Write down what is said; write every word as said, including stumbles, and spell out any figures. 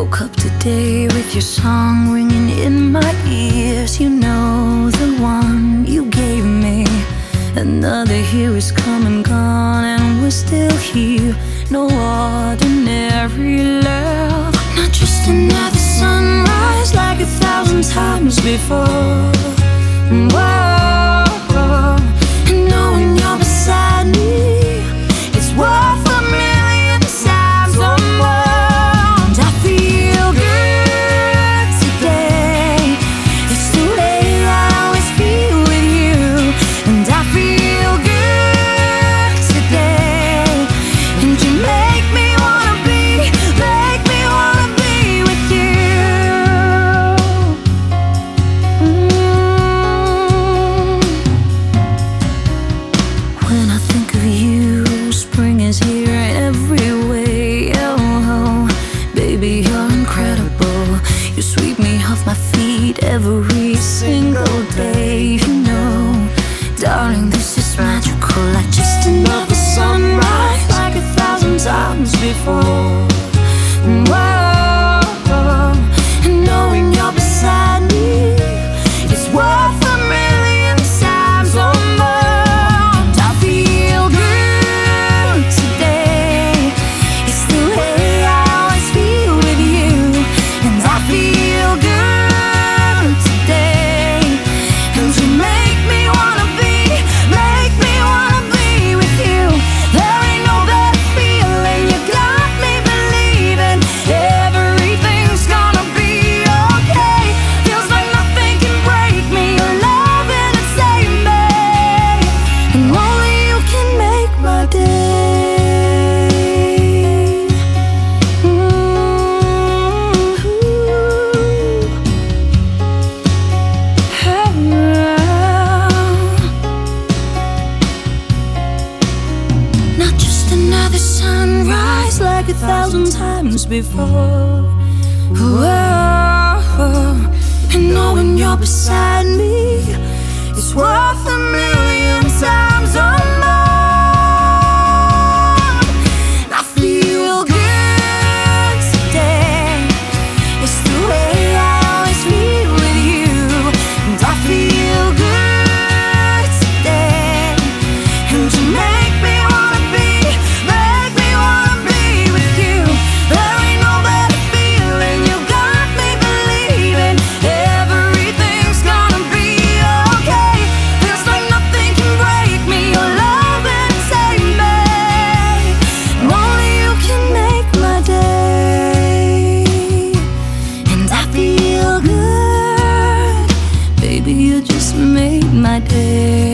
woke up today with your song ringing in my ears. You know, the one you gave me. Another year is come and gone, and we're still here. No ordinary love, not just another sunrise like a thousand times before. Whoa, and knowing you're beside me, it's worth a million times or more. And I feel good today. It's the way I always feel with you. And I feel good today. And you make me wanna be, make me wanna be with you. mm. When I think of you, spring is here in every way. Oh, baby, you're incredible. You sweep me off my feet every single day. You know, darling, this is magical, like just another sunrise, like a thousand times before. Whoa, and knowing you're beside me, it's worth a million times or more. And I feel good today. It's the way I always feel with you. And I feel good today. And you make me wanna be, make me wanna be with you. There ain't no better feeling. You got me believing everything's gonna be okay. Feels like nothing can break me. Your love and it save me. And only you can make my day. Ooh. Not just another sunrise like a thousand times before. Whoa, and knowing you're beside me, it's worth a million times or more. I feel good today. It's the way I always feel with you. And I feel good today. And you make me wanna be, make me wanna be with you. There ain't no better feeling. You got me believing everything's gonna be okay. Feels like nothing can break me. Your love and save me. And only you can make my day. And I feel good, baby, you just made my day.